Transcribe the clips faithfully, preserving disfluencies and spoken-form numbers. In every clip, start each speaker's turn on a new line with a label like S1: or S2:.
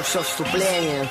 S1: все вступление.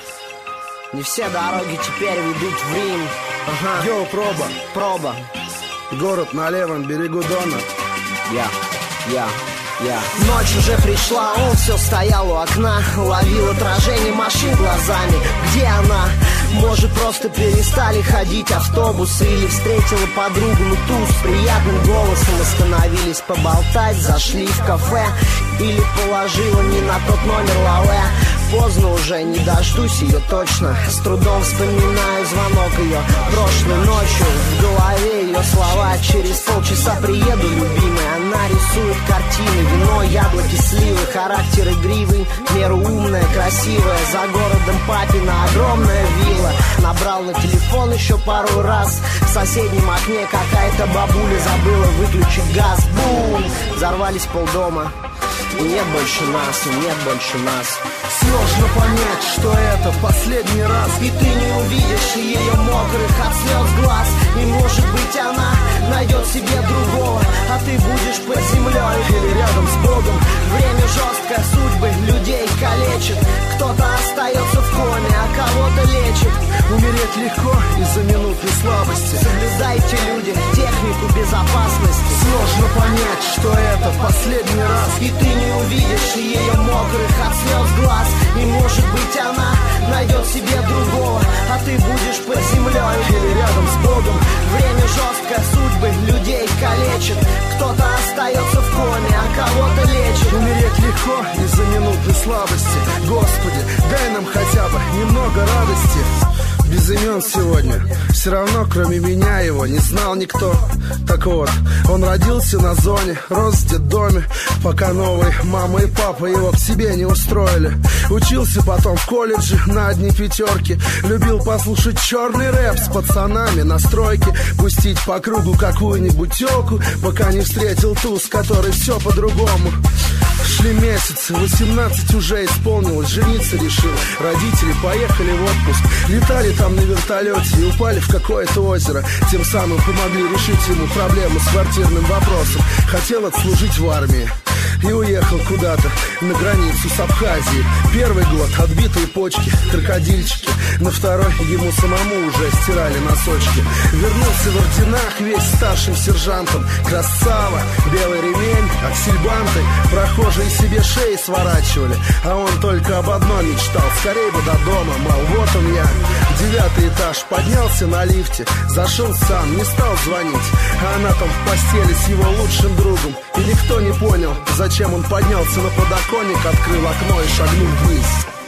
S1: Не все дороги теперь ведут в Рим. Ага.
S2: Йоу, проба.
S1: Проба.
S2: Город на левом берегу Дона.
S1: Я, я, я. Ночь уже пришла, он все стоял у окна, ловил отражение машин глазами. Где она? Может, просто перестали ходить автобусы, или встретила подругу, ну ту с приятным голосом. Остановились поболтать, зашли в кафе, или положила не на тот номер лаве. Поздно уже, не дождусь ее точно. С трудом вспоминаю звонок ее прошлой ночью. В голове ее слова: через полчаса приеду, любимый. Она рисует картины, вино, яблоки, сливы. Характер игривый, в меру умная, красивая. За городом папина огромная вилла. Набрал на телефон еще пару раз. В соседнем окне какая-то бабуля забыла выключить газ. Бум! Взорвались полдома. И нет больше нас, и нет больше нас.
S2: Сложно понять, что это последний раз.
S1: И ты не увидишь ее мокрых от слез глаз. И может быть она найдет себе другого, а ты будешь под землей
S2: или рядом с Богом.
S1: Время жесткое, судьбы людей калечит. Кто-то остается в коме, а кого-то лечит.
S2: Умереть легко из-за минутной слабости.
S1: Соблюдайте, люди, технику безопасности.
S2: Сложно понять, что это последний раз.
S1: И ты не увидишь ее мокрых от слез глаз. И может быть она найдет себе другого, а ты будешь под землей
S2: или рядом с Богом.
S1: Время жесткое, судьбы людей калечит. Кто-то остается в коме, а кого-то лечит.
S2: Умереть легко из-за минутной слабости. Господи, дай нам хотя бы немного радости. Без имен сегодня, все равно кроме меня его не знал никто. Так вот, он родился на зоне, рос в детдоме, пока новые мама и папа его к себе не устроили. Учился потом в колледже на одни пятерки. Любил послушать черный рэп с пацанами на стройке. Пустить по кругу какую-нибудь тёлку, пока не встретил ту, с которой все по-другому. Шли месяцы, восемнадцать уже исполнилось, жениться решил. Родители поехали в отпуск, летали там на вертолете и упали в какое-то озеро. Тем самым помогли решить ему проблему с квартирным вопросом. Хотел отслужить в армии и уехал куда-то на границу с Абхазией. Первый год отбитые почки, крокодильчики. На второй ему самому уже стирали носочки. Вернулся в орденах весь старшим сержантом. Красава, белый ремень, аксельбанты. Прохожие себе шеи сворачивали, а он только об одном мечтал: скорей бы до дома, мол, вот он я. Девятый этаж, поднялся на лифте, зашел сам, не стал звонить. А она там в постели с его лучшим другом. И никто не понял, зачем он поднялся на подоконник, открыл окно и шагнул вниз.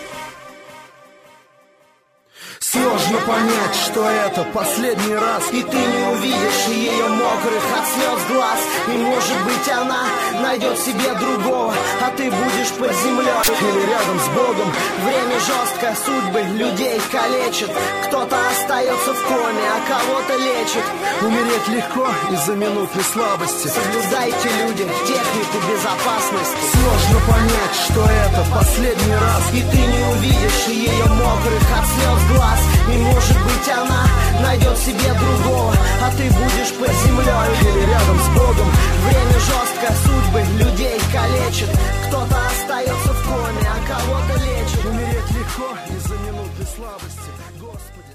S2: Сложно понять, что это последний раз.
S1: И ты не увидишь ее мокрых от слез глаз. И может быть она найдет себе другого, а ты будешь под землей
S2: или рядом с Богом.
S1: Время жесткое, судьбы людей калечит. Кто-то остается в коме, а кого-то лечит.
S2: Умереть легко из-за минутной слабости.
S1: Соблюдайте, люди, технику безопасности.
S2: Сложно понять, что это последний раз.
S1: И ты не увидишь ее мокрых от слез глаз. И может быть она найдет себе другого, а ты будешь под землей
S2: или рядом с Богом.
S1: Время жесткое, судьбы людей калечит. Кто-то остается в коме, а кого-то лечит.
S2: Умереть легко из-за минутной слабости. Господи.